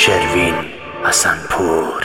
شروین حسنپور.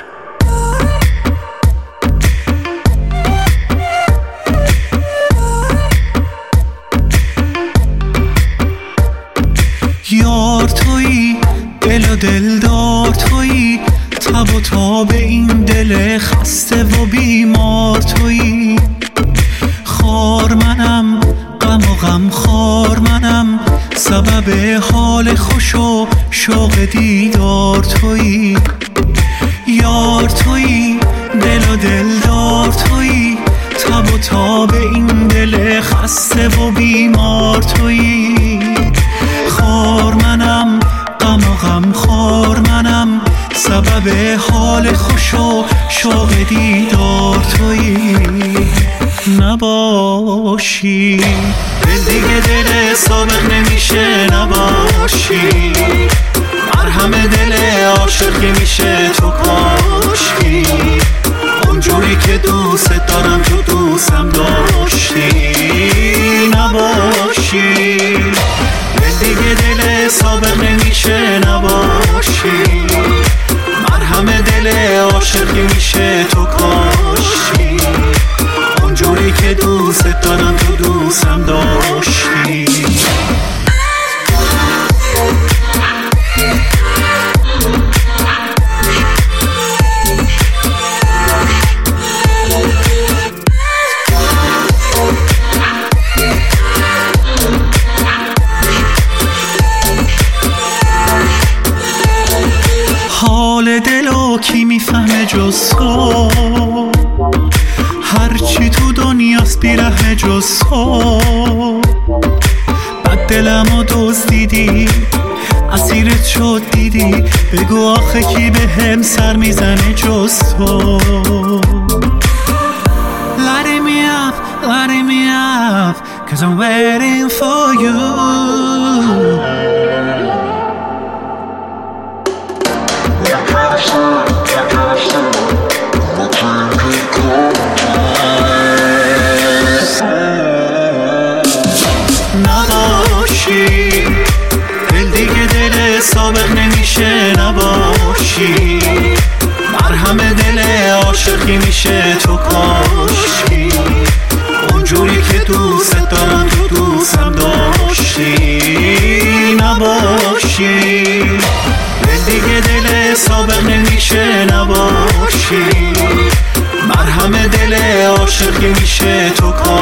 یار تویی، دل و دلدار تویی، تب و تاب این دل خسته و بیمار تویی. خار منم، غم و غم خار منم، سبب حال خوش و شوق دیدار تویی. یار تویی، دل و دلدار تویی، تب و تاب این دل خسته و بیمار تویی. خار منم، غم و غم خار منم، سبب حال خوش و شوق دیدار تویی. نباشی دل دیگه دل سابق نمیشه، نباشی مرهم دل عاشق که میشه تو کاشکی. اونجوری که دوست دارم تو دوستم داشتی. نباشی دل دیگه دل سابق نمیشه، نباشی مرهم دل عاشق که میشه تو کاشکی. اونجوری که دوست دارم تو دوستم داشتی. حال دلو کی میفهمه جز تو، هرچی تو دنیاست بیره جز تو. بد دلمو دزدیدی، اسیرت شد دیدی، بگو آخه کی به هم سر میزنه جز تو. Lighting me up, lighting me up, 'cause I'm waiting for you. نباشی دل دیگه دل سابق نمیشه، نباشی مرهم دل عاشقی میشه تو کاشکی. اونجوری که دوست دارم تو دوستم داشتی. نباشی دل دیگه دل سابق نمیشه، نباشی مرهم دل عاشقی میشه تو کاشکی.